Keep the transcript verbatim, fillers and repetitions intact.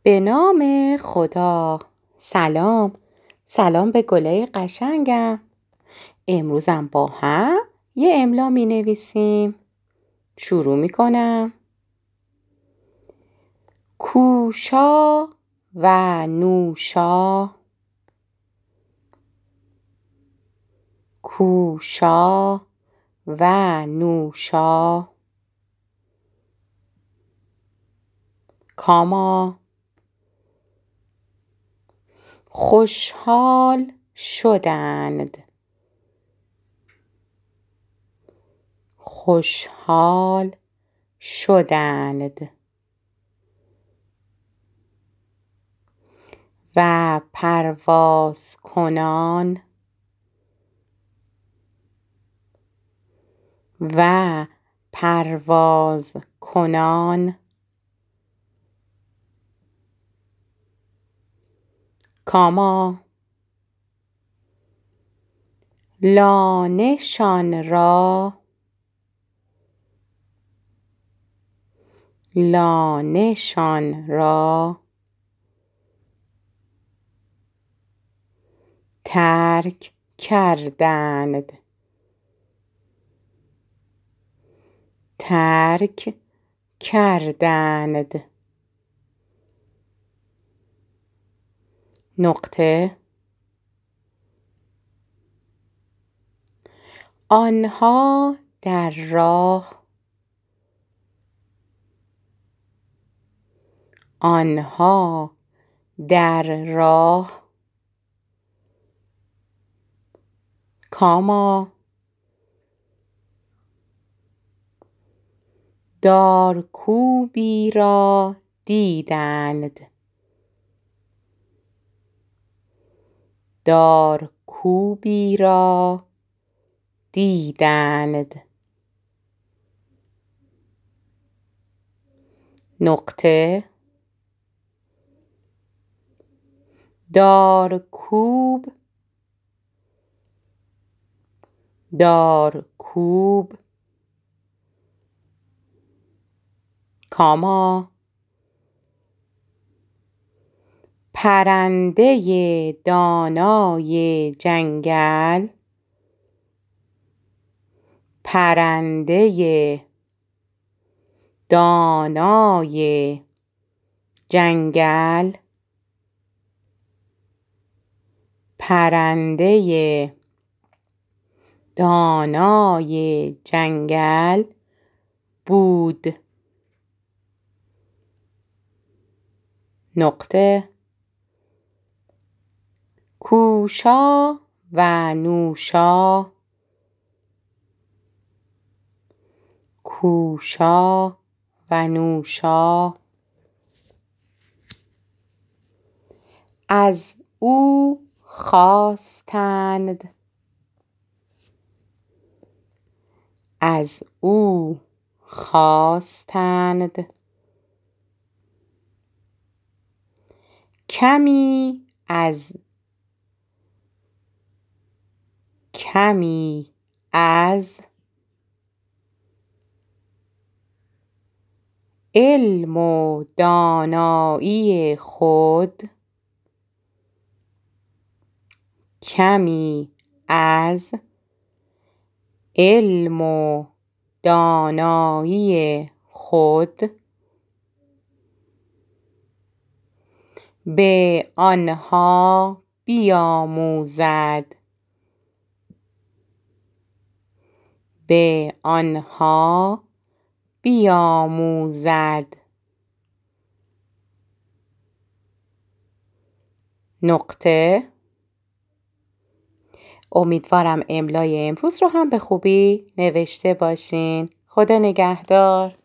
به نام خدا. سلام سلام به گلای قشنگم. امروزم با هم یه املا می نویسیم. شروع می کنم. کوشا و نوشا، کوشا و نوشا. کاما خوشحال شدند، خوشحال شدند. و پرواز کنان، و پرواز کنان. کاما لانه شان را، لانه شان را. ترک کردند، ترک کردند. نقطه آنها در راه، آنها در راه. کاما دارکوبی را دیدند، دارکوبی را دیدند. نقطه دارکوب، دارکوب. کاما پرنده دانای جنگل، پرنده دانای جنگل، پرنده دانای جنگل بود. نقطه کوشا و نوشا، کوشا و نوشا. از او خواستند، از او خواستند. کمی از، کمی از. علم و دانایی خود، کمی از. علم و دانایی خود. به آنها بیاموزد، به آنها بیاموزد. نقطه امیدوارم املای امروز رو هم به خوبی نوشته باشین. خدا نگهدار.